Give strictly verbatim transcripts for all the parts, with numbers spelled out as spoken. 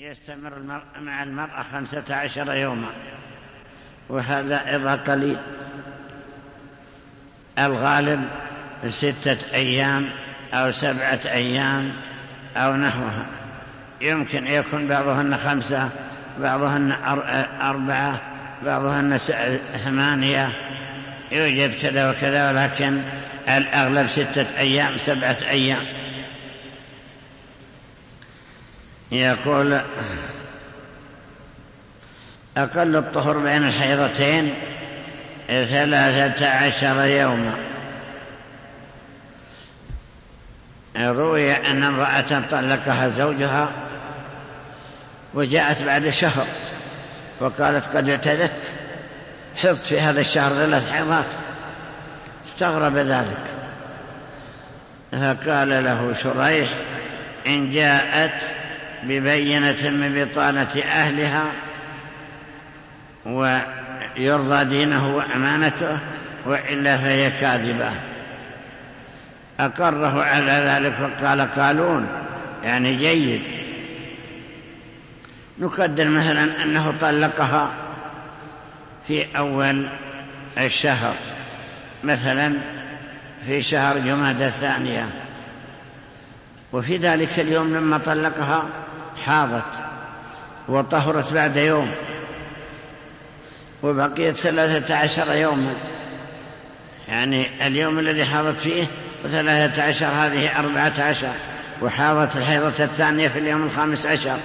يستمر المرء مع المرأة خمسة عشر يوما، وهذا أيضا قليل. الغالب ستة أيام أو سبعة أيام أو نحوها. يمكن يكون بعضهن خمسة، بعضهن أربعة، بعضهن ثمانية، يوجد كذا وكذا، ولكن الأغلب ستة أيام سبعة أيام. يقول: أقل الطهر بين الحيضتين ثلاثة عشر يوما. روي أن امرأة طلقها زوجها وجاءت بعد شهر وقالت: قد اعتدت، حضت في هذا الشهر ثلاث حيضات. استغرب ذلك، فقال له شريح: إن جاءت ببينة من بطانة أهلها ويرضى دينه وأمانته، وإلا فهي كاذبة. أقره على ذلك وقال: قالون، يعني جيد. نقدر مثلا أنه طلقها في أول الشهر، مثلا في شهر جمادى الثانية، وفي ذلك اليوم لما طلقها حاضت وطهرت بعد يوم، وبقيت ثلاثة عشر يوما، يعني اليوم الذي حاضت فيه وثلاثة عشر، هذه أربعة عشر، وحاضت الحيضة الثانية في اليوم الخامس عشر،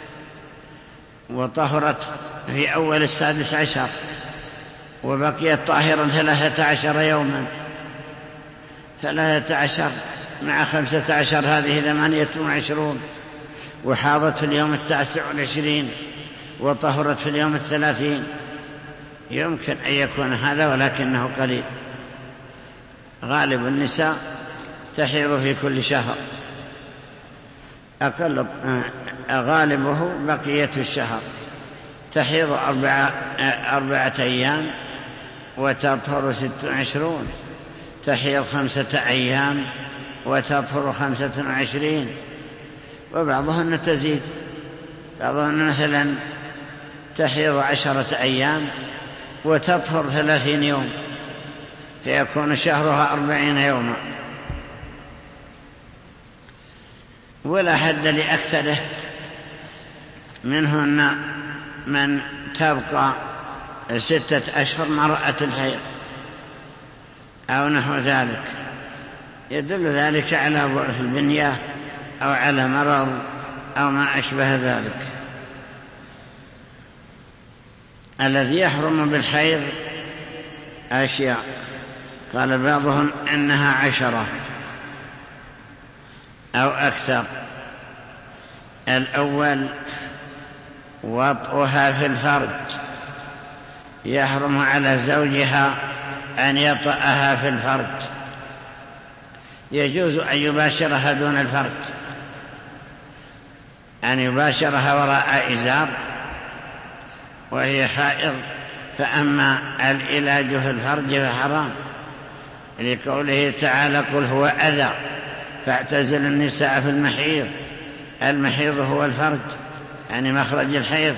وطهرت في أول السادس عشر، وبقيت طاهرا ثلاثة عشر يوما. ثلاثة عشر مع خمسة عشر هذه ثمانية وعشرون، وحاضت في اليوم التاسع والعشرين وطهرت في اليوم الثلاثين. يمكن أن يكون هذا، ولكنه قليل. غالب النساء تحيض في كل شهر، أقل غالبه بقية الشهر، تحيض أربعة, أربعة أيام وتطهر ست وعشرون، تحيض خمسة أيام وتطهر خمسة وعشرين، وبعضهن تزيد. بعضهن مثلا تحيض عشرة أيام وتطهر ثلاثين يوم، فيكون شهرها أربعين يوما. ولا حد لأكثره. منهن من تبقى ستة أشهر مرأة الحيض أو نحو ذلك. يدل ذلك على ضعف البنية أو على مرض أو ما أشبه ذلك. الذي يحرم بالحيض أشياء، قال بعضهم إنها عشرة أو أكثر. الأول وطئها في الفرج، يحرم على زوجها أن يطأها في الفرج، يجوز أن يباشرها دون الفرج، أن يباشرها وراء إزار وهي حائض. فأما العلاج في الفرج فحرام، لقوله تعالى: قل هو أذى فاعتزل النساء في المحيض. المحيض هو الفرج، يعني مخرج الحيض.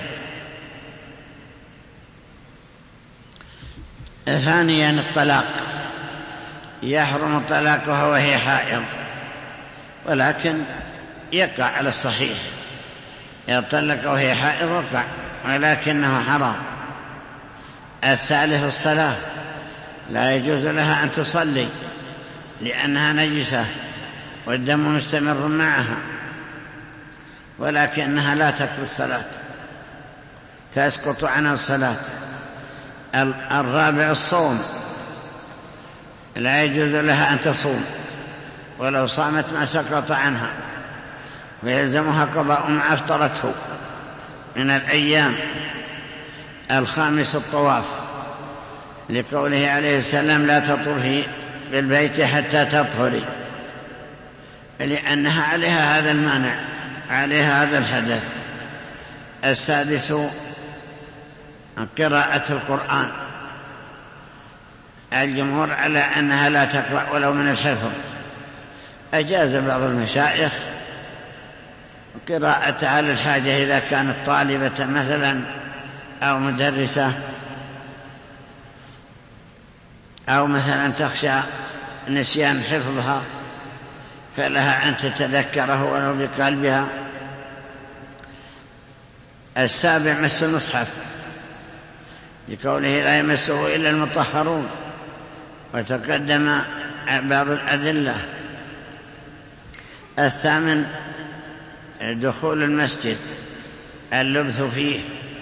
ثانيا الطلاق، يحرم طلاقها وهي حائض، ولكن يقع على الصحيح، يطلق وهي حائض وقع، ولكنه حرام. الثالث الصلاة، لا يجوز لها أن تصلي لأنها نجسة والدم مستمر معها، ولكنها لا تقضي الصلاة، تسقط عنها الصلاة. الرابع الصوم، لا يجوز لها أن تصوم، ولو صامت ما سقط عنها، ويلزمها قضاء ما أفطرته من الأيام. الخامس الطواف، لقوله عليه السلام: لا تطوفي بالبيت حتى تطهري، لأنها عليها هذا المانع، عليها هذا الحدث. السادس قراءة القرآن، الجمهور على أنها لا تقرأ ولو من الحفظ. أجاز بعض المشايخ قراءتها للحاجة إذا كانت طالبة مثلا أو مدرسة، أو مثلا تخشى نسيان حفظها فلها أن تتذكره ولو بقلبها. السابع مس المصحف لقوله لا يمسه إلا المطهرون، وتقدم بعض الأدلة. الثامن دخول المسجد اللبث فيه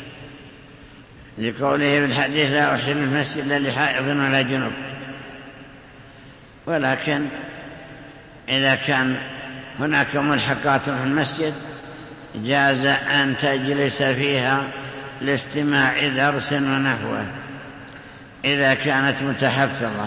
لقوله في الحديث لا أحل المسجد لحائض ولا جنب، ولكن إذا كان هناك ملحقات في المسجد جاز أن تجلس فيها لاستماع درس ونحوه إذا كانت متحفظة.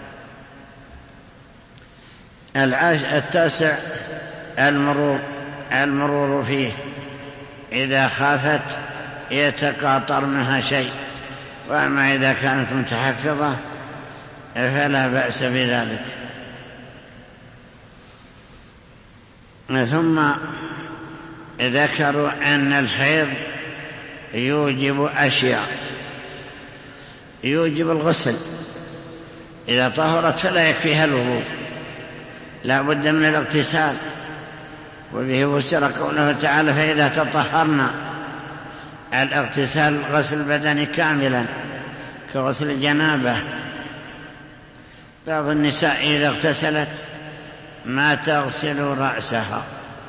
التاسع المرور المرور فيه إذا خافت يتقاطر منها شيء، وأما إذا كانت متحفظة فلا بأس بذلك. ثم ذكروا أن الحيض يوجب أشياء، يوجب الغسل، إذا طهرت فلا يكفيها الوضوء، لا بد من الاغتسال، وبه فسر قوله تعالى فإذا تطهرنا. الاغتسال غسل البدن كاملا كغسل الجنابة. بعض النساء إذا اغتسلت ما تغسل رأسها،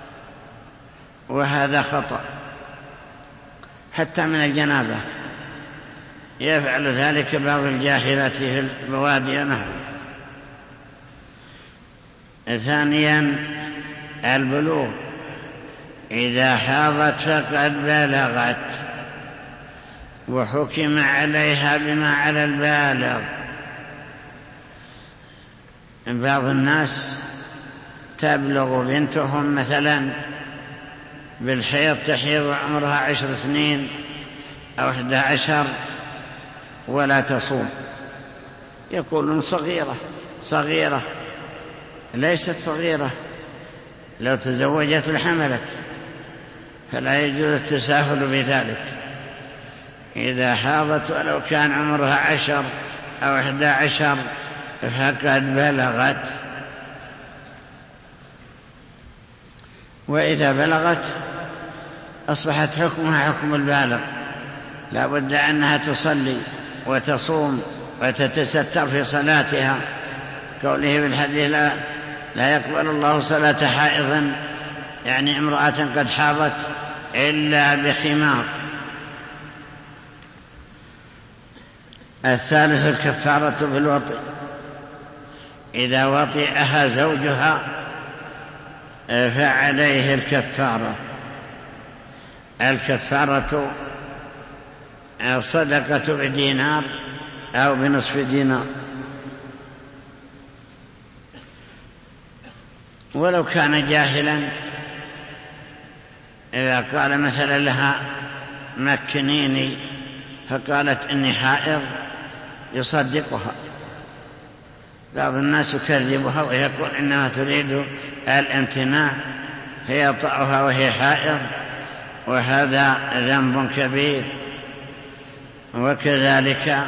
وهذا خطأ، حتى من الجنابة يفعل ذلك بعض الجاهلات في البوادي ونحوه. ثانيا البلوغ، إذا حاضت فقد بلغت، وحكم عليها بما على البالغ. بعض الناس تبلغ بنتهم مثلا بالحيض، تحيض عمرها عشر سنين أو إحدى عشر ولا تصوم، يقولون صغيرة صغيرة. ليست صغيرة، لو تزوجت لحملت، فلا يجوز التساهل بذلك. إذا حاضت ولو كان عمرها عشر أو إحدى عشر فقد بلغت، وإذا بلغت أصبحت حكمها حكم البالغ، لا بد أنها تصلي وتصوم وتتستر في صلاتها، قوله بالحديث لا, لا يقبل الله صلاة حائض، يعني امرأة قد حاضت، إلا بخمار. الثالث الكفارة بالوطئ، إذا وطئها زوجها فعليه الكفارة. الكفارة صدقة بدينار أو بنصف دينار، ولو كان جاهلا، إذا قال مثلا لها مكنيني فقالت إني حائض يصدقها. بعض الناس يكذبها ويقول إنها تريد الامتناع فيطأها وهي حائض، وهذا ذنب كبير. وكذلك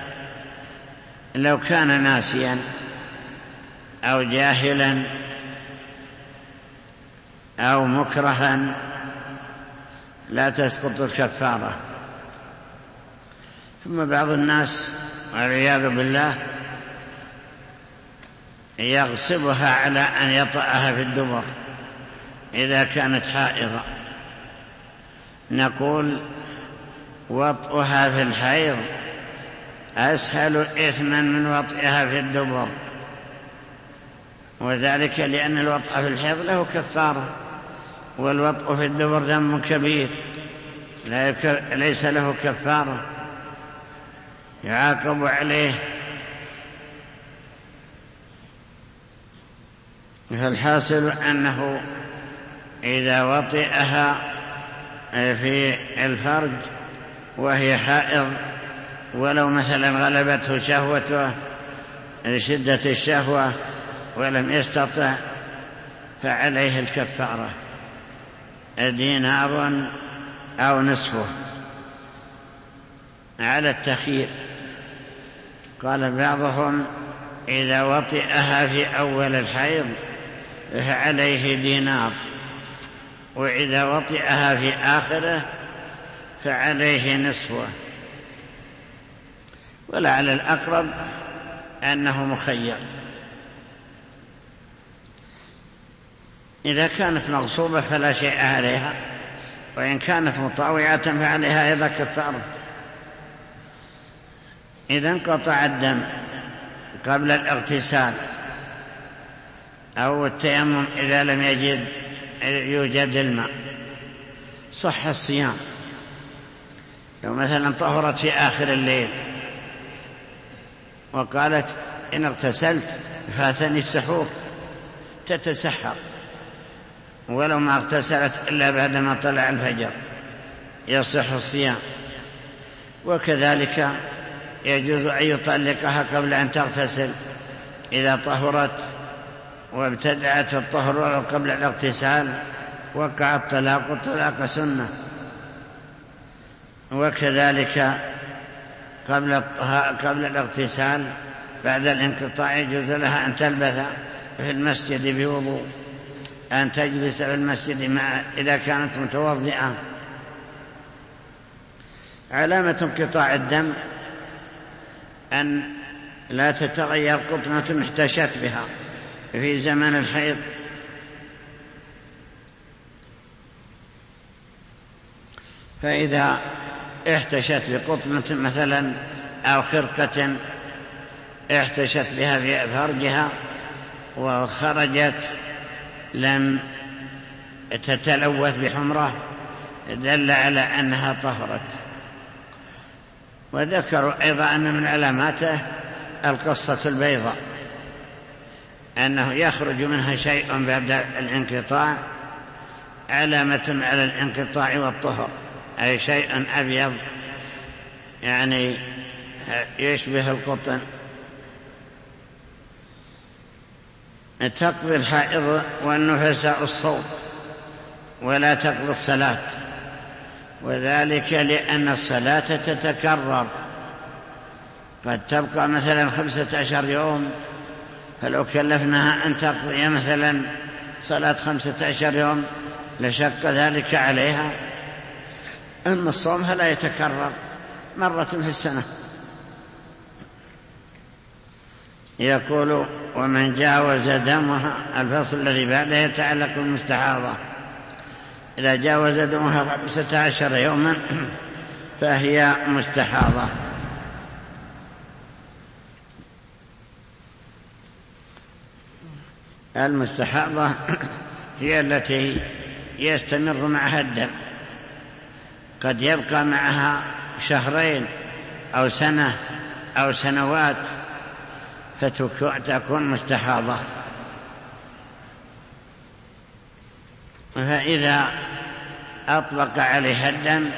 لو كان ناسيا أو جاهلا أو مكرها لا تسقط الكفارة. ثم بعض الناس والعياذ بالله يغصبها على أن يطأها في الدبر إذا كانت حائضة. نقول وطئها في الحيض أسهل إثما من وطئها في الدبر، وذلك لأن الوطء في الحيض له كفارة، والوطء في الدبر ذنب كبير ليس له كفارة يعاقب عليه. فالحاصل أنه إذا وطئها في الفرج وهي حائض، ولو مثلا غلبته شهوته شدة الشهوة ولم يستطع فعليه الكفارة. دينار أو نصفه على التخيير. قال بعضهم إذا وطئها في أول الحيض فعليه دينار، وإذا وطئها في آخره فعليه نصفه، ولعل الأقرب أنه مخير. إذا كانت مغصوبة فلا شيء عليها، وإن كانت مطاوعة فعليها أيضا كفارة. إذا انقطع الدم قبل الاغتسال أو التيمم إذا لم يجد يوجد الماء صح الصيام. لو مثلا طهرت في آخر الليل وقالت إن اغتسلت فاتني السحور، تتسحر ولو ما اغتسلت إلا بعدما طلع الفجر، يصح الصيام. وكذلك يجوز أن يطلقها قبل أن تغتسل إذا طهرت وابتدأت الطهر قبل الاغتسال وقع الطلاق، والطلاق سنة. وكذلك قبل قبل الاغتسال بعد الانقطاع يجوز لها أن تلبث في المسجد بوضوء، أن تجلس في المسجد مع إذا كانت متوضئة. علامة انقطاع الدم أن لا تتغير قطنة احتشت بها في زمن الحيض. فإذا احتشت بقطنة مثلا أو خرقة احتشت بها في فرجها وخرجت لم تتلوث بحمرة دل على أنها طهرت. وذكروا أيضا أن من علاماته القصة البيضاء، أنه يخرج منها شيء بعد الانقطاع، علامة على الانقطاع والطهر، أي شيء أبيض يعني يشبه القطن. تقضي الحائض والنفساء الصوم ولا تقضي الصلاة، وذلك لأن الصلاة تتكرر، قد تبقى مثلا خمسة عشر يوم، فلو كلفناها أن تقضي مثلا صلاة خمسة عشر يوم لشق ذلك عليها. أما الصوم فلا يتكرر، مرة في السنة. يقول ومن جاوز دمها، الفصل الذي بعده يتعلق بالمستحاضة، إذا جاوز دمها خمسة عشر يوما فهي مستحاضة. المستحاضة هي التي يستمر معها الدم، قد يبقى معها شهرين أو سنة أو سنوات فتكون مستحاضة. فإذا أطلق عليها الدم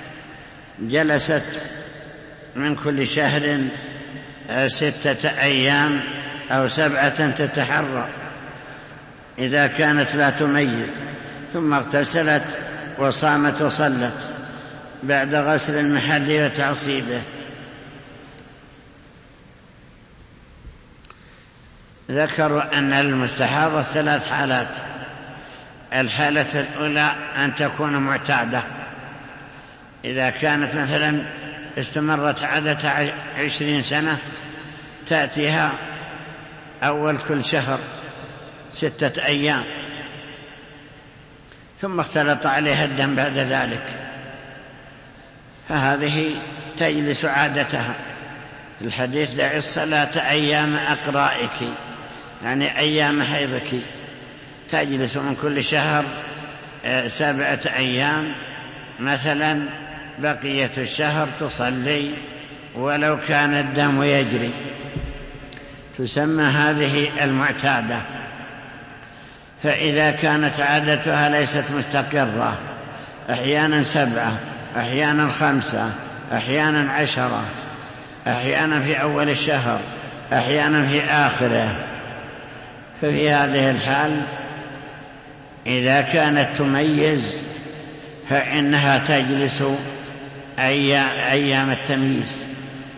جلست من كل شهر ستة أيام أو سبعة تتحرى إذا كانت لا تميز، ثم اغتسلت وصامت وصلت بعد غسل المحل وتعصيبه. ذكروا أن المستحاضة ثلاث حالات. الحالة الأولى أن تكون معتادة، إذا كانت مثلا استمرت عادة عشرين سنة تأتيها أول كل شهر ستة أيام، ثم اختلط عليها الدم بعد ذلك، فهذه تجلس عادتها. الحديث دع الصلاة أيام أقرائك، يعني أيام حيضك، تجلس من كل شهر سبعة أيام مثلا، بقية الشهر تصلي ولو كان الدم يجري، تسمى هذه المعتادة. فإذا كانت عادتها ليست مستقرة، أحيانا سبعة، أحيانا خمسة، أحيانا عشرة، أحيانا في أول الشهر، أحيانا في آخره، ففي هذه الحال إذا كانت تميز فإنها تجلس أيام التمييز.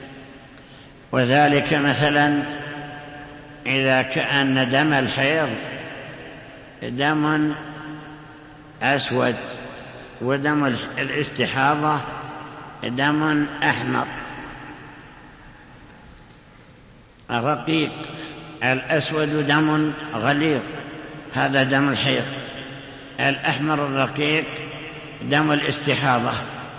وذلك مثلا إذا كان دم الحيض دم أسود ودم الاستحاضة دم أحمر رقيق، الأسود دم غليظ هذا دم الحيض، الأحمر الرقيق دم الاستحاضة.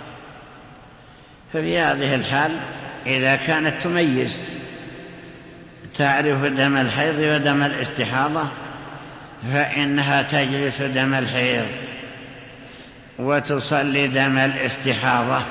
ففي هذه الحال إذا كانت تميز تعرف دم الحيض ودم الاستحاضة فإنها تجلس دم الحيض وتصلي دم الاستحاضة،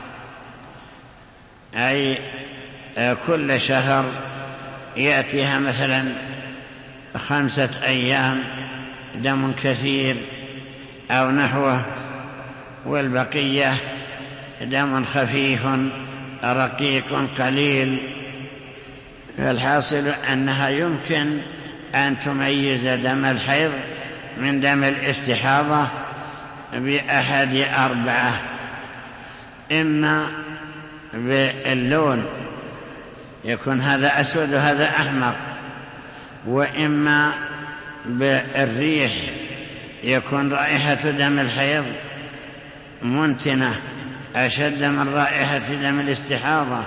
أي كل شهر يأتيها مثلا خمسة أيام دم كثير أو نحوه، والبقية دم خفيف رقيق قليل. فالحاصل أنها يمكن أن تميز دم الحيض من دم الاستحاضة بأحد أربعة: إما باللون يكون هذا أسود وهذا أحمر، وإما بالريح يكون رائحة دم الحيض منتنة أشد من رائحة دم الاستحاضة،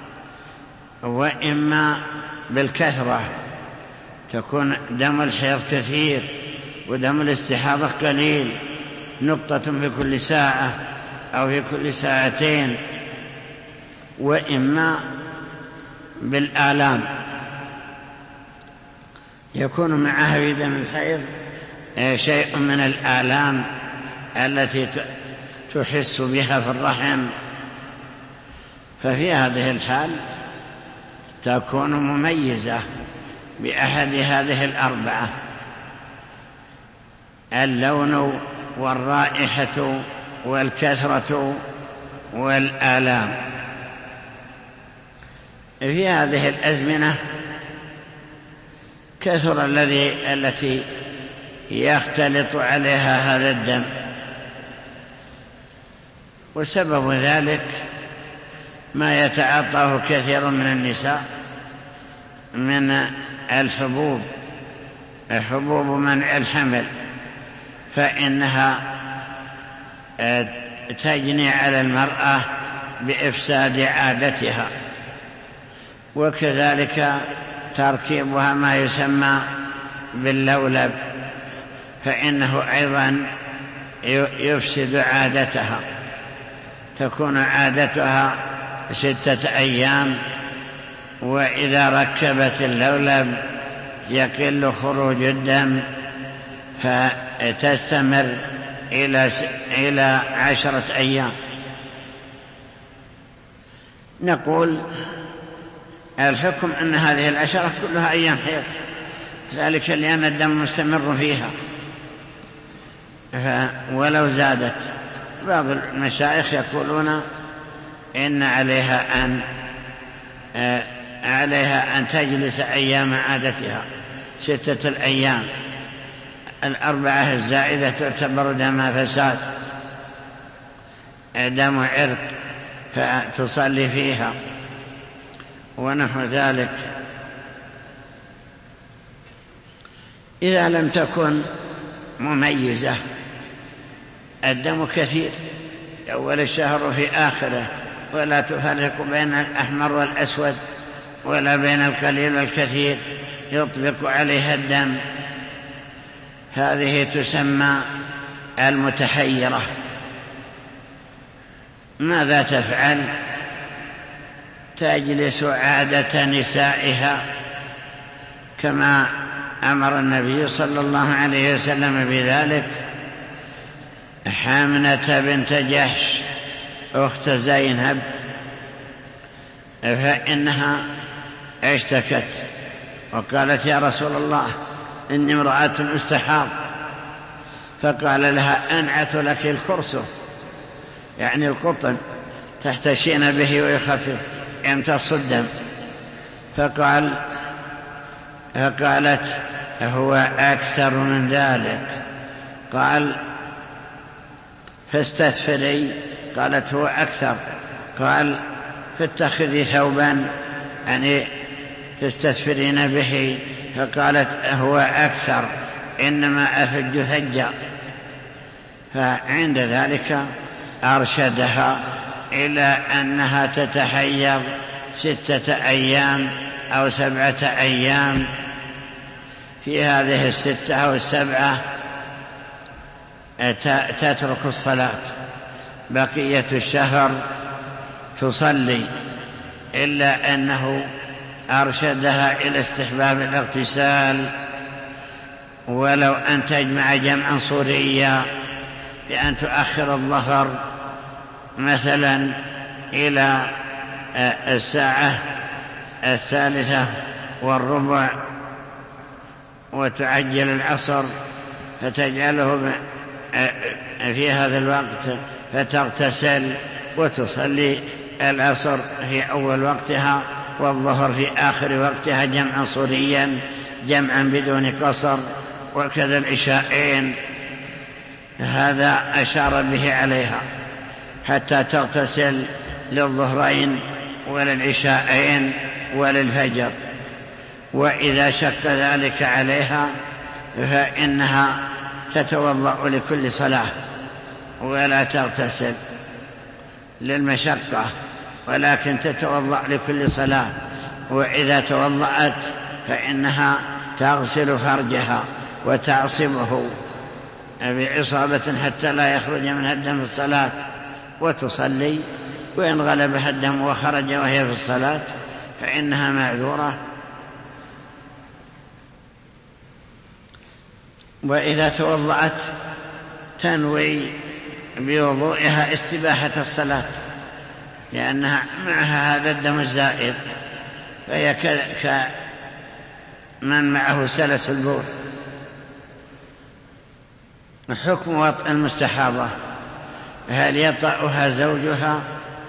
وإما بالكثرة تكون دم الحيض كثير ودم الاستحاضة قليل، نقطة في كل ساعة أو في كل ساعتين، وإما بالآلام يكون معها في دم الحيض شيء من الآلام التي تحس بها في الرحم. ففي هذه الحال تكون مميزة بأحد هذه الأربعة: اللون والرائحة والكثرة والآلام. في هذه الأزمنة كثر الذي التي يختلط عليها هذا الدم، وسبب ذلك ما يتعاطاه كثير من النساء من الحبوب حبوب منع الحمل، فإنها تجني على المرأة بإفساد عادتها، وكذلك تركيبها ما يسمى باللولب فإنه أيضا يفسد عادتها، تكون عادتها ستة أيام، وإذا ركبت اللولب يقل خروج الدم فتستمر إلى إلى عشرة أيام. نقول الحكم أن هذه العشرة كلها أيام حيض، ذلك لأن الدم مستمر فيها، ولو زادت. بعض المشايخ يقولون إن عليها أن عليها أن تجلس أيام عادتها ستة الأيام، الأربعة الزائدة تعتبر دم فساد دم عرق فتصلي فيها ونحو ذلك. إذا لم تكن مميزة الدم كثير أول الشهر وفي آخره، ولا تفرق بين الأحمر والأسود ولا بين القليل والكثير، يطبق عليها الدم، هذه تسمى المتحيرة. ماذا تفعل؟ تجلس عادة نسائها كما أمر النبي صلى الله عليه وسلم بذلك حامنة بنت جحش أخت زينب، فإنها اشتكت وقالت: يا رسول الله إني امرأة استحاض. فقال لها: أنعت لك الكرسو، يعني القطن، تحتشين به ويخفف يمتص الدم. فقال فقالت: هو أكثر من ذلك. قال: فاستثفري، قالت هو أكثر. قال فاتخذي ثوبا يعني تستثفرين به، فقالت هو أكثر، إنما أثج ثجا. فعند ذلك أرشدها إلى أنها تتحيض ستة أيام أو سبعة أيام، في هذه الستة أو السبعة تترك الصلاة، بقية الشهر تصلي، إلا أنه أرشدها إلى استحباب الاغتسال، ولو أن تجمع جمعا صوريا بأن تؤخر الظهر مثلا إلى الساعة الثالثة والربع وتعجل العصر فتجعله في هذا الوقت، فتغتسل وتصلي العصر في أول وقتها والظهر في آخر وقتها جمعا صوريا، جمعا بدون قصر، وكذا العشاءين. هذا أشار به عليها حتى تغتسل للظهرين وللعشاءين وللفجر. وإذا شك ذلك عليها فإنها تتوضأ لكل صلاة ولا تغتسل للمشقة، ولكن تتوضأ لكل صلاة. وإذا توضأت فإنها تغسل فرجها وتعصبه بعصابة حتى لا يخرج منها الدم في الصلاة وتصلي، وإن غلبها الدم وخرج وهي في الصلاة فإنها معذورة. وإذا توضأت تنوي بوضوئها استباحة الصلاة، لأنها معها هذا الدم الزائد، فهي كمن معه سلس البول. حكم وطء المستحاضة، هل يطأها زوجها؟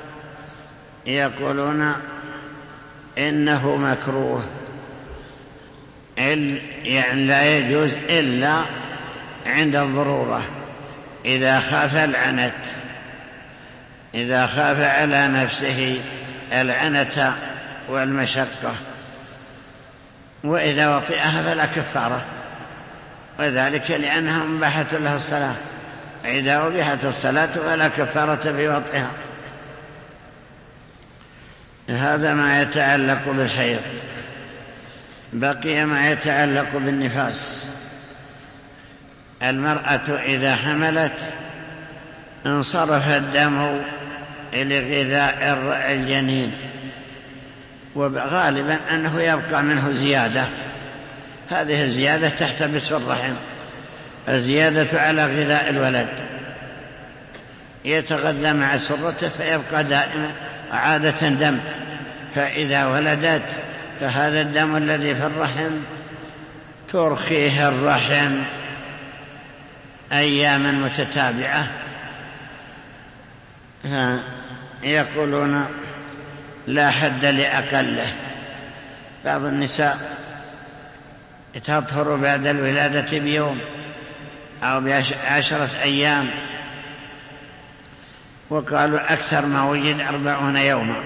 يقولون إنه مكروه، يعني لا يجوز إلا عند الضرورة، إذا خاف العنت، إذا خاف على نفسه العنة والمشقة. وإذا وطئها فلا كفارة، وذلك لأنها مباحة له الصلاة، إذا أبيحت الصلاة فلا كفارة بوطئها. هذا ما يتعلق بالحيض. بقي ما يتعلق بالنفاس. المرأة إذا حملت انصرف الدم لغذاء الجنين، وغالبا أنه يبقى منه زيادة، هذه الزيادة تحتبس الرحم، الزيادة على غذاء الولد، يتغذى مع سرته فيبقى دائما عادة دم، فإذا ولدت فهذا الدم الذي في الرحم ترخيه الرحم أياما متتابعة. يقولون لا حد لأقله. بعض النساء تطهر بعد الولادة بيوم أو بعشرة أيام، وقالوا أكثر ما وجد أربعون يوما،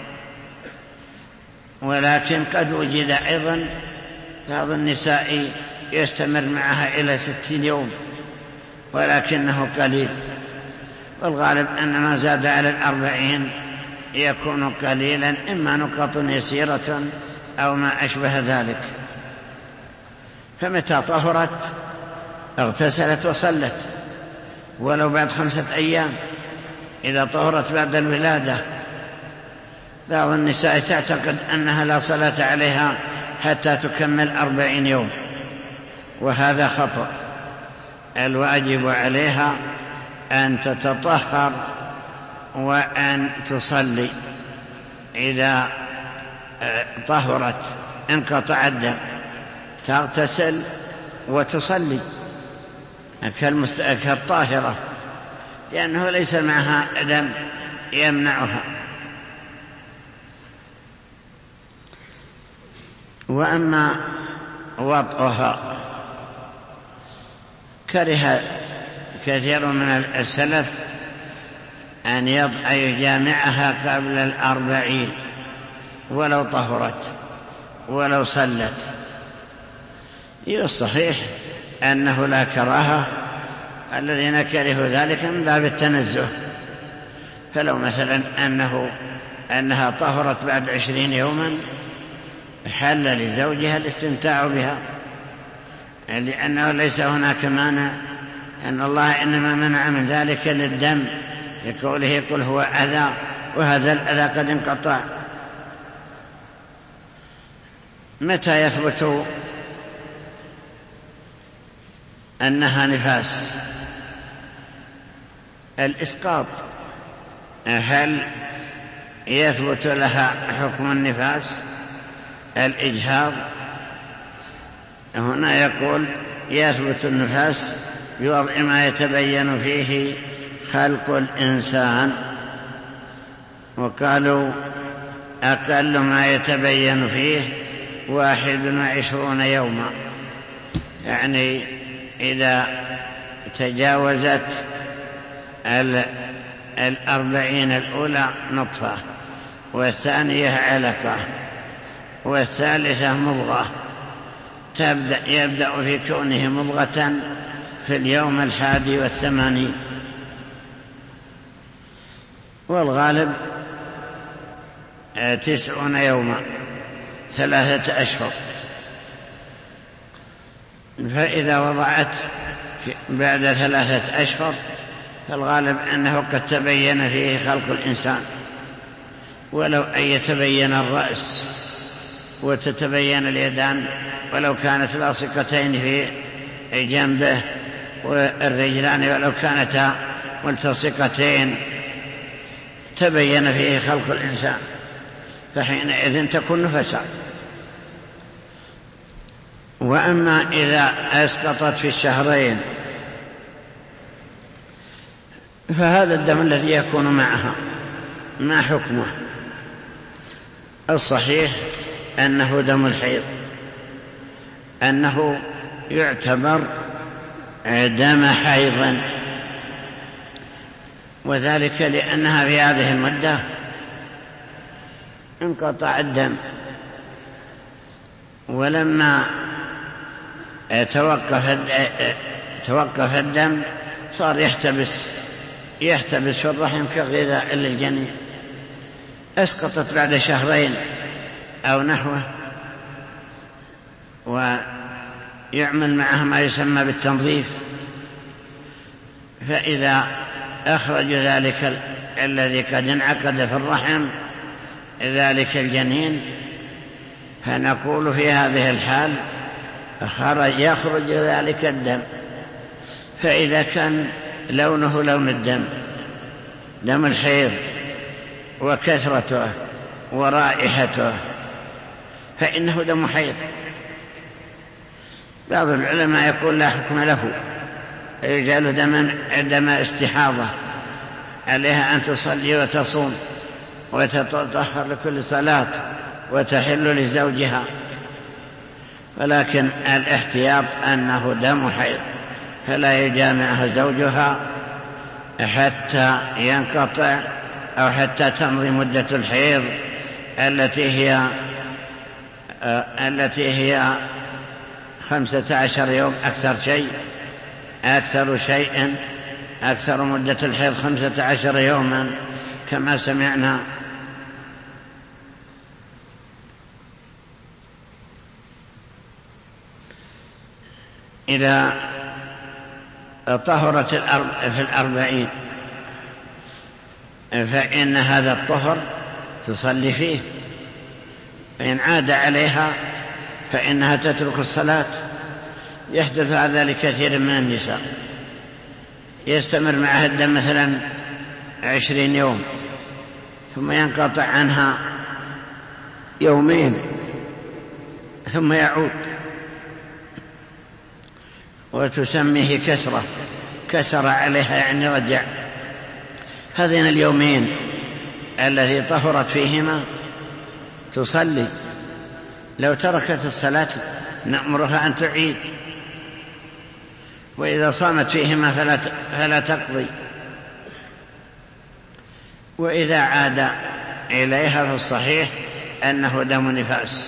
ولكن قد وجد أيضا بعض النساء يستمر معها إلى ستين يوم، ولكنه قليل، والغالب أن ما زاد على الأربعين يكون قليلا، إما نقط يسيرة أو ما أشبه ذلك. فمتى طهرت اغتسلت وصلت ولو بعد خمسة أيام. إذا طهرت بعد الولادة بعض النساء تعتقد أنها لا صلاة عليها حتى تكمل أربعين يوم، وهذا خطأ. الواجب عليها أن تتطهر وأن تصلي. إذا طهرت انقطع الدم تغتسل وتصلي كالطاهرة، لأنه ليس معها دم يمنعها. وأما وطئها كره كثير من السلف أن يجامعها قبل الأربعين ولو طهرت ولو صلت. الصحيح أنه لا كراهة، الذين كرهوا ذلك من باب التنزه. فلو مثلا أنه أنها طهرت بعد عشرين يوما حل لزوجها الاستمتاع بها، لأنه ليس هناك مانع، أن الله إنما منع من ذلك للدم لقوله قل هو أذى، وهذا الأذى قد انقطع. متى يثبت أنها نفاس؟ الإسقاط، هل يثبت لها حكم النفاس؟ الإجهاض، هنا يقول يثبت النفاس بوضع ما يتبين فيه خلق الإنسان، وقالوا أقل ما يتبين فيه واحد وعشرون يوما، يعني إذا تجاوزت الأربعين الأولى نطفة، والثانية علقة، والثالثة مضغة، تبدأ يبدأ في كونه مضغة في اليوم الحادي والثمانين، والغالب تسعون يوما، ثلاثة أشهر. فإذا وضعت بعد ثلاثة أشهر فالغالب أنه قد تبين فيه خلق الإنسان، ولو أن يتبين الرأس وتتبين اليدان ولو كانت لاصقتين في جنبه، والرجلان ولو كانتا ملتصقتين، تبين فيه خلق الإنسان، فحينئذ تكون نفسا. وأما إذا أسقطت في الشهرين فهذا الدم الذي يكون معها ما حكمه؟ الصحيح أنه دم الحيض، أنه يعتبر دم حيض، وذلك لأنها في هذه المدة انقطع الدم، ولما توقف توقف الدم صار يحتبس يحتبس في الرحم كغذاء للجنين. أسقطت بعد شهرين أو نحوه، ويعمل معها ما يسمى بالتنظيف، فإذا أخرج ذلك الذي قد انعقد في الرحم ذلك الجنين، فنقول في هذه الحال خرج يخرج ذلك الدم. فإذا كان لونه لون الدم، دم الحيض، وكثرته ورائحته، فإنه دم حيض. بعض العلماء يقول لا حكم له، يجعل دم دم استحاضة، عليها أن تصلي وتصوم وتتطهر لكل صلاة وتحل لزوجها، ولكن الاحتياط أنه دم حيض، فلا يجامعها زوجها حتى ينقطع أو حتى تمضي مدة الحيض التي هي التي هي خمسة عشر يوم أكثر شيء أكثر شيء أكثر مدة الحيض خمسة عشر يوما كما سمعنا. إذا طهرت في الأربعين فإن هذا الطهر تصلي فيه، فإن عاد عليها فإنها تترك الصلاة. يحدث هذا لكثير من النساء، يستمر معها الدم مثلا عشرين يوم ثم ينقطع عنها يومين ثم يعود، وتسميه كسرة، كسر عليها يعني رجع. هذين اليومين الذي طهرت فيهما تصلي، لو تركت الصلاة نأمرها أن تعيد، وإذا صامت فيهما فلا فلا تقضي. وإذا عاد إليها فالصحيح أنه دم نفاس.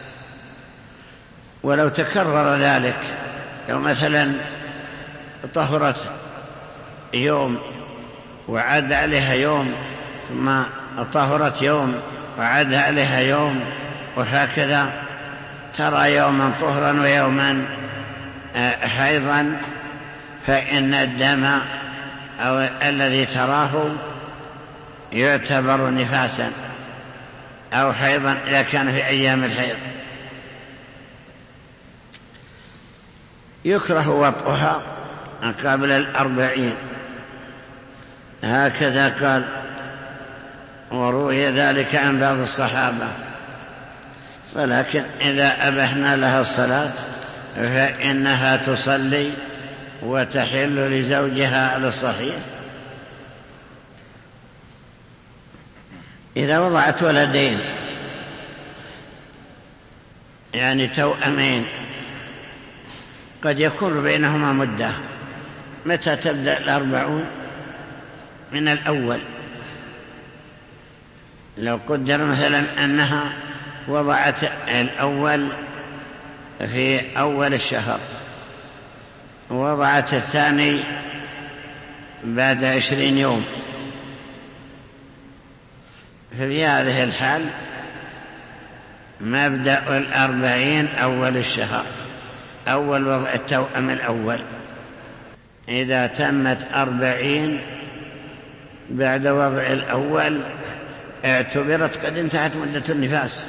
ولو تكرر ذلك، لو مثلا طهرت يوم وعاد عليها يوم، ثم طهرت يوم وعاد عليها يوم، وهكذا ترى يوما طهرا ويوما حيضا، فإن الدم أو الذي تراه يعتبر نفاسا أو حيضا إذا كان في أيام الحيض. يكره وطئها قبل الأربعين، هكذا قال، وروي ذلك عن بعض الصحابة. ولكن إذا أبحنا لها الصلاة فإنها تصلي وتحل لزوجها على الصحيح. إذا وضعت ولدين يعني توأمين قد يكون بينهما مدة، متى تبدأ الأربعون؟ من الأول. لو قدر مثلا أنها وضعت الأول في أول الشهر، ووضعت الثاني بعد عشرين يوم، ففي هذه الحال مبدأ الأربعين أول الشهر، أول وضع التوأم الأول. إذا تمت أربعين بعد وضع الأول اعتبرت قد انتهت مدة النفاس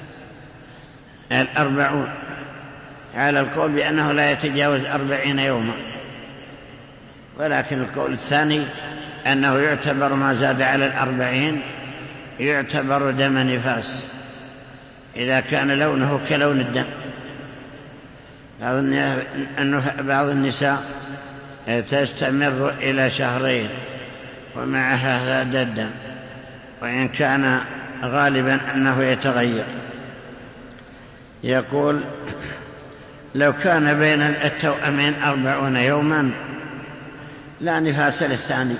الأربعون، على القول بأنه لا يتجاوز أربعين يوما. ولكن القول الثاني أنه يعتبر ما زاد على الأربعين يعتبر دم نفاس إذا كان لونه كلون الدم. أن بعض النساء تستمر إلى شهرين ومعها هذا الدم، وإن كان غالبا أنه يتغير. يقول: لو كان بين التوأمين أربعون يوما لا نفاس للثاني،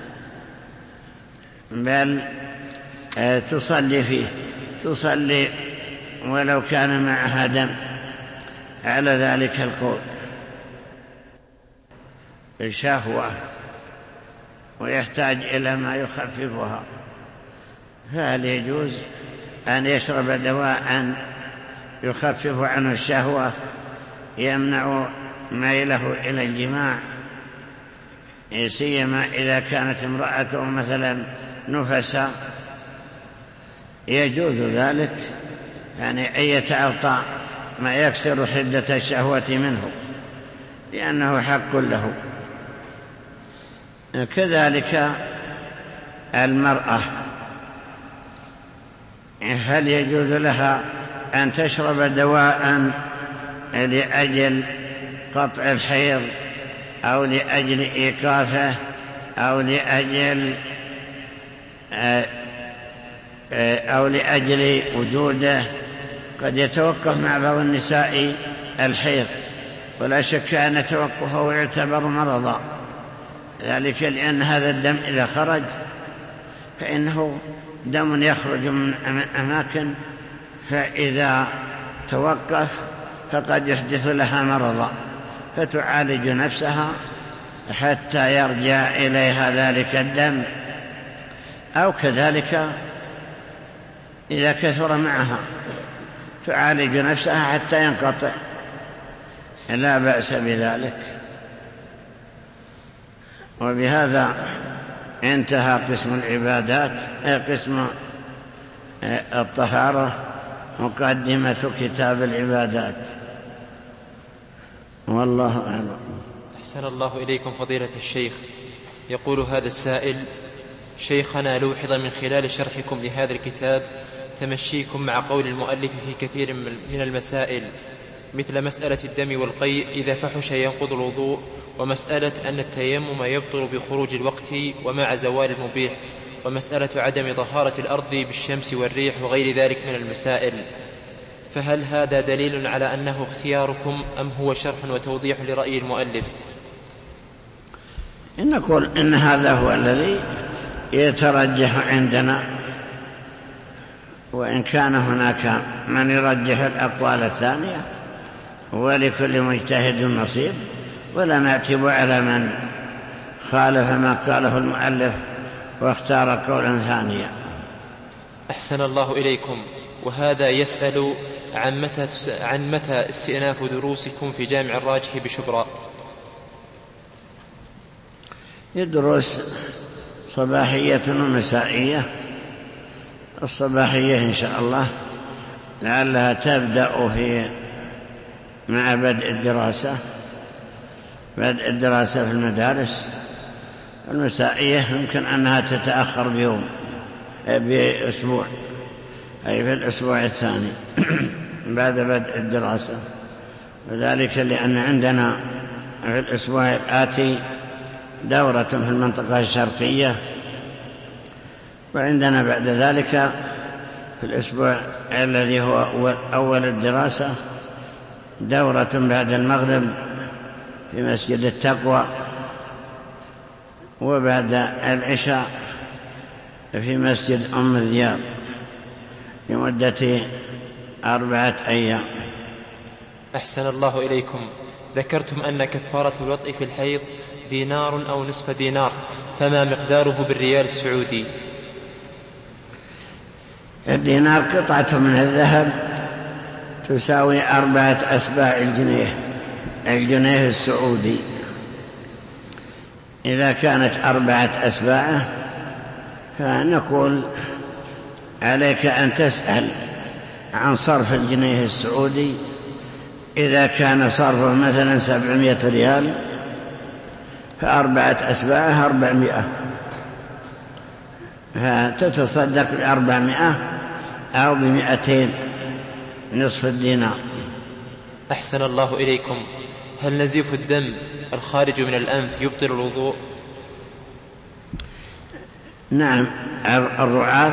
بل تصلي فيه، تصلي ولو كان معها دم، على ذلك القول. الشهوة ويحتاج إلى ما يخففها، فهل يجوز أن يشرب دواء يخفف عنه الشهوة يمنع ميله إلى الجماع، سيما إذا كانت امرأته مثلا نفسا؟ يجوز ذلك، يعني أن يتعاطى ما يكسر حدة الشهوة منه، لأنه حق له. كذلك المرأة، هل يجوز لها أن تشرب دواء لأجل قطع الحيض أو لأجل إيقافه أو لأجل أو لأجل وجوده؟ قد يتوقف مع بعض النساء الحيض، ولا شك أن توقفه يعتبر مرضا، ذلك لأن هذا الدم إذا خرج فإنه دم يخرج من أماكن، فإذا توقف فقد يحدث لها مرضا، فتعالج نفسها حتى يرجع إليها ذلك الدم. أو كذلك إذا كثر معها تعالج نفسها حتى ينقطع، لا بأس بذلك. وبهذا انتهى قسم العبادات، قسم الطهارة، مقدمة كتاب العبادات، والله أعلم. أحسن الله إليكم فضيلة الشيخ. يقول هذا السائل: شيخنا، لوحظ من خلال شرحكم لهذا الكتاب تمشيكم مع قول المؤلف في كثير من المسائل، مثل مسألة الدم والقيء إذا فحش ينقض الوضوء، ومسألة أن التيمم يبطل بخروج الوقت ومع زوال المبيح، ومسألة عدم طهارة الأرض بالشمس والريح، وغير ذلك من المسائل. فهل هذا دليل على أنه اختياركم أم هو شرح وتوضيح لرأي المؤلف؟ إن نقول إن هذا هو الذي يترجح عندنا، وإن كان هناك من يرجح الأقوال الثانية، ولكل مجتهد نصيب، ولا نعتب على من خالف ما قاله المؤلف واختار قولا ثانيا. أحسن الله إليكم. وهذا يسأل عن متى, عن متى استئناف دروسكم في جامع الراجح بشبرا؟ يدرس صباحية ومسائية. الصباحية إن شاء الله لعلها تبدأ في مع بدء الدراسة بدء الدراسة في المدارس. المسائية يمكن أنها تتأخر بيوم بأسبوع، أي في الأسبوع الثاني بعد بدء الدراسة، وذلك لأن عندنا في الأسبوع الآتي دورة في المنطقة الشرقية، وعندنا بعد ذلك في الأسبوع الذي هو أول الدراسة دورة بعد المغرب في مسجد التقوى، وبعد العشاء في مسجد أم الذياب لمدة أربعة أيام. أحسن الله إليكم. ذكرتم أن كفارة الوطء في الحيض دينار أو نصف دينار، فما مقداره بالريال السعودي؟ الدينار قطعة من الذهب تساوي أربعة أسباع الجنيه الجنيه السعودي. إذا كانت أربعة أسباع فنقول عليك أن تسأل عن صرف الجنيه السعودي. إذا كان صرفه مثلا سبعمائة ريال فأربعة أسباعه أربعمائة، فتتصدق بأربعمائة أو بمائتين نصف الدينار. أحسن الله إليكم. هل نزيف الدم الخارج من الأنف يبطل الوضوء؟ نعم، الرعاف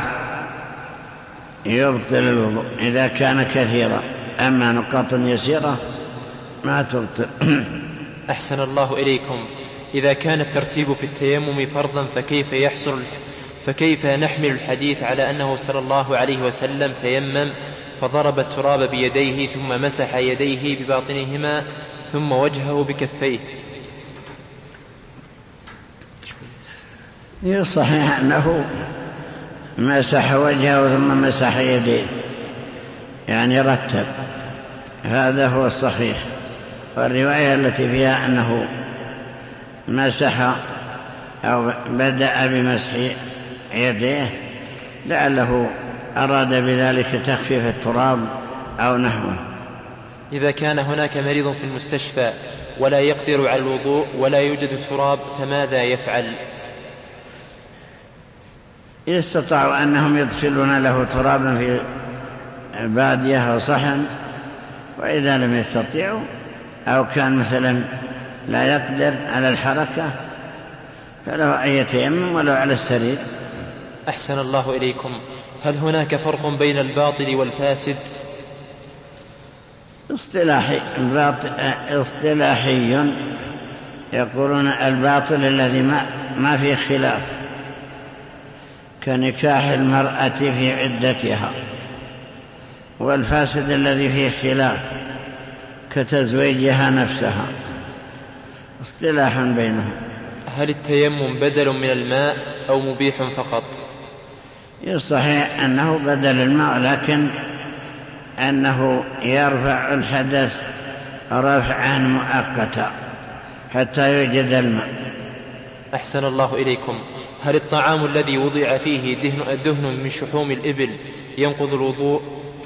يبطل الوضوء إذا كان كثيرا، أما نقاط يسيرة ما تبطل. أحسن الله إليكم. إذا كان الترتيب في التيمم فرضا فكيف يحصل فكيف نحمل الحديث على أنه صلى الله عليه وسلم تيمم فضرب التراب بيديه ثم مسح يديه بباطنهما ثم وجهه بكفيه؟ صحيح أنه مسح وجهه ثم مسح يديه، يعني رتب، هذا هو الصحيح. والرواية التي فيها أنه مسح أو بدأ بمسح يديه لعله أراد بذلك تخفيف التراب أو نحوه. إذا كان هناك مريض في المستشفى ولا يقدر على الوضوء ولا يوجد تراب فماذا يفعل؟ يستطيع أنهم يدخلون له ترابا في بادية أو صحن، وإذا لم يستطيعوا أو كان مثلا لا يقدر على الحركة فله أن يتيمم ولو على السرير. أحسن الله إليكم. هل هناك فرق بين الباطل والفاسد؟ اصطلاحي اصطلاحي يقولون الباطل الذي ما, ما فيه خلاف كنكاح المرأة في عدتها، والفاسد الذي فيه خلاف كتزويجها نفسها، اصطلاح بينهم. هل التيمم بدل من الماء أو مبيح فقط؟ صحيح أنه بدل الماء، لكن أنه يرفع الحدث رفعا مؤقتا حتى يوجد الماء. أحسن الله إليكم. هل الطعام الذي وضع فيه دهن, دهن من شحوم الإبل ينقض الوضوء؟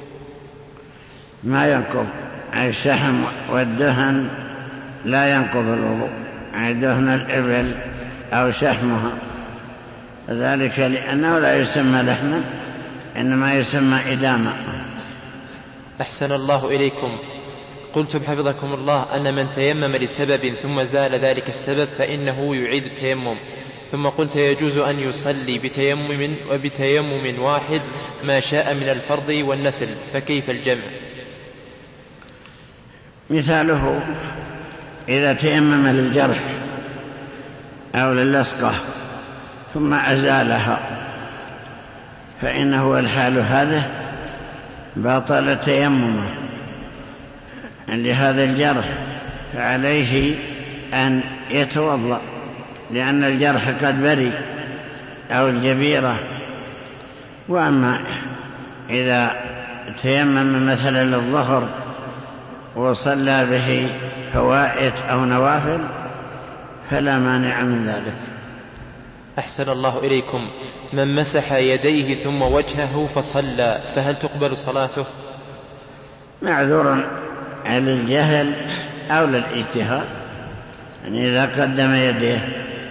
ما ينقض. الشحم والدهن لا ينقض الوضوء، دهن الإبل أو شحمها، ذلك لأنه لا يسمى لحما إنما يسمى إداما. أحسن الله إليكم. قلتم حفظكم الله أن من تيمم لسبب ثم زال ذلك السبب فإنه يعيد التيمم، ثم قلت يجوز أن يصلي بتيمم وبتيمم واحد ما شاء من الفرض والنفل، فكيف الجمع؟ مثاله إذا تيمم للجرح أو للصقة ثم أزالها فإنه الحال هذا باطل تيممه لهذا الجرح، فعليه أن يتوضأ لأن الجرح قد بري أو الجبيرة. وأما إذا تيمم مثلا للظهر وصلى به فوائت أو نوافل فلا مانع من ذلك. أحسن الله إليكم. من مسح يديه ثم وجهه فصلى فهل تقبل صلاته؟ معذور على الجهل أو للاجتهاد، يعني إذا قدم يديه.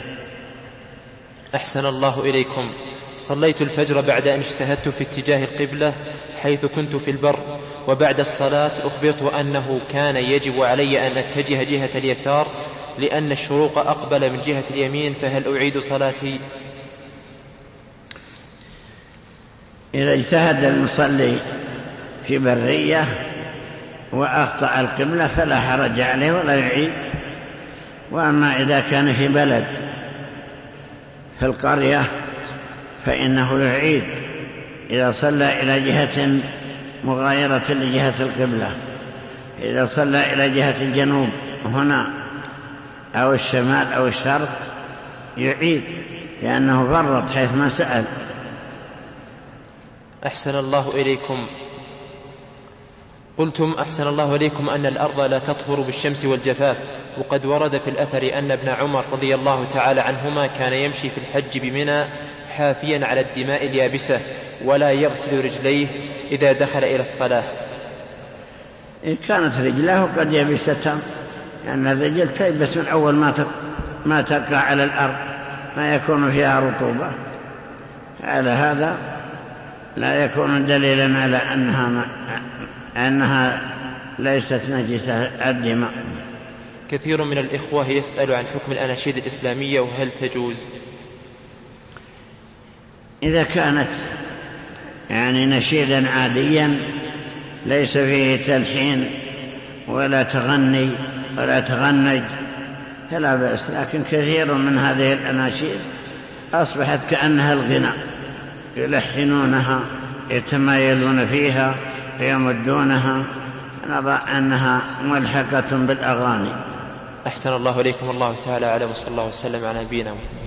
أحسن الله إليكم. صليت الفجر بعد أن اجتهدت في اتجاه القبلة حيث كنت في البر، وبعد الصلاة أخبرت أنه كان يجب علي أن أتجه جهة اليسار لأن الشروق أقبل من جهة اليمين، فهل أعيد صلاتي؟ إذا اجتهد المصلي في برية وأخطأ القبلة فلا حرج عليه ولا يعيد. وأما إذا كان في بلد في القرية فإنه يعيد إذا صلى إلى جهة مغايرة لجهة القبلة. إذا صلى إلى جهة الجنوب هنا أو الشمال أو الشرق يعيد لأنه فرط حيث ما سأل. أحسن الله إليكم. قلتم أحسن الله إليكم أن الأرض لا تطهر بالشمس والجفاف، وقد ورد في الأثر أن ابن عمر رضي الله تعالى عنهما كان يمشي في الحج بمنى حافيا على الدماء اليابسة ولا يغسل رجليه إذا دخل إلى الصلاة. إن كانت رجله قد يبستان، لأن الرجل تيبس من أول ما ما تقع على الأرض ما يكون فيها رطوبة، على هذا لا يكون دليلا على أنها, ما أنها ليست نجسة الدماء. كثير من الإخوة يسأل عن حكم الأناشيد الإسلامية وهل تجوز؟ إذا كانت يعني نشيدا عاديا ليس فيه تلحين ولا تغني ولا تغنج فلا بأس، لكن كثير من هذه الأناشيد أصبحت كأنها الغناء، يلحنونها يتمايلون فيها ويمدونها، نرى أنها ملحقة بالأغاني. أحسن الله إليكم. الله تعالى أعلم، وصلى الله وسلم على نبينا محمد.